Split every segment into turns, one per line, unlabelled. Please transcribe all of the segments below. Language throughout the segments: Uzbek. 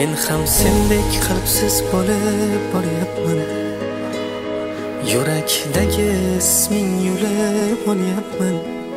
Men ham sendek qalbsiz bo'lib boryapman. Yurakdagi isming yulib olyapman.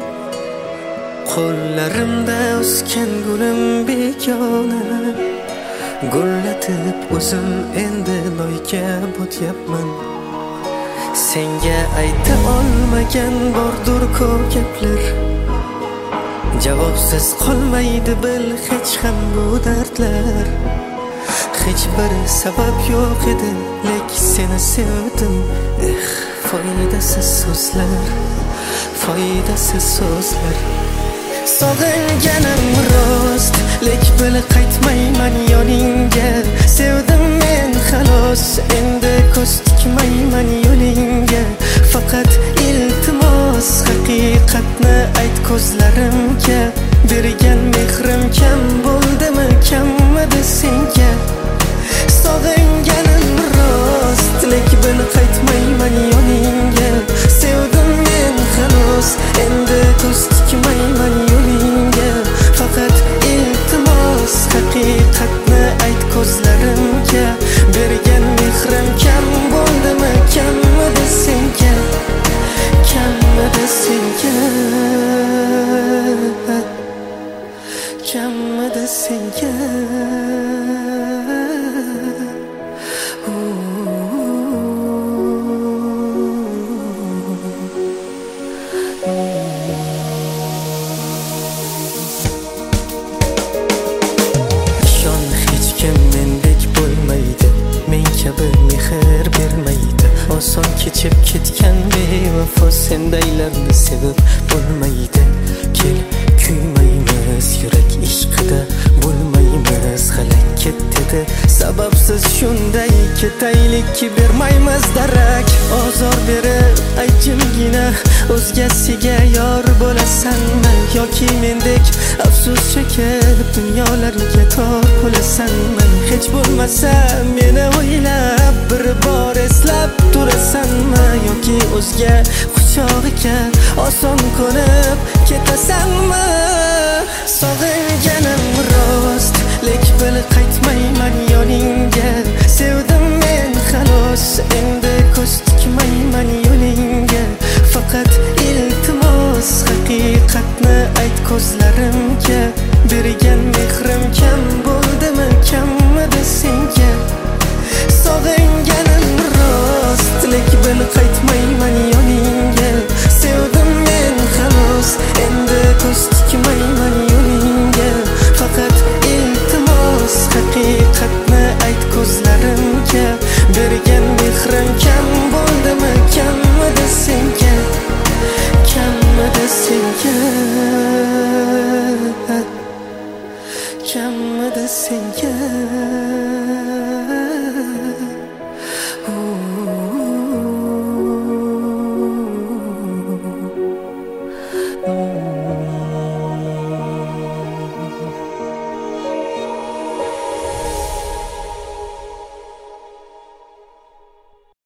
Qo'llarimda o'sgan gulim begona, gullatib o'zim endi loyga botyapman. Senga ayta olmagan bordur ko'p gaplar, javobsiz qolmaydi bil hech ham bu dardlar. Hech bir sabab yo'q edi, lek seni sevdim. Foydasiz so'zlar, foydasiz so'zlar. Sog'inganim rost, lek bil qaytmayman yoningga. Sevdim men xolos, endi ko'z tikmayman yo'lingga. Faqat iltimos haqiqatni ayt ko'zlarimga. Bergan mehrim kam bo'ldimi, kammidi senga? Sog'inganim rost, lek bil qaytmayman yoningga. Sevdim men xolos, endi ko'z tikmayman yo'lingga. Faqat iltimos haqiqatni ayt ko'zlarimga. Bergan mehrim kam bo'ldimi, kammidi senga? Kammidi senga? Kammidi senga? Mehr bermaydi, oson kechib ketgan bevafo sendaylarni sevib bo'lmaydi. Kel kuymaymiz, yurak ishqida bo'lmaymiz halak ketdi. Sababsiz shunday ketaylik ki bermaymiz darak. Ozor berib aytjimgina o'zgasiga yor bo'lasanmi, yoki mendek afsus chekib dunyolarga tor bo'lasanmi? Hech bo'lmasa meni o'ylab bir bor eslab turasanmi, yoki o'zga quchog'iga oson qo'nib ketasanmi? Sog'inganim rost, lek bil qaytmayman yoningga. Sevdim men xolos, endi ko'z tikmayman yo'lingga. Faqat iltimos haqiqatni ayt ko'zlarimga. Bergan mehrim kam bo'ldimi, kammidi senga? Sog'inganim rost, lek bil qaytmayman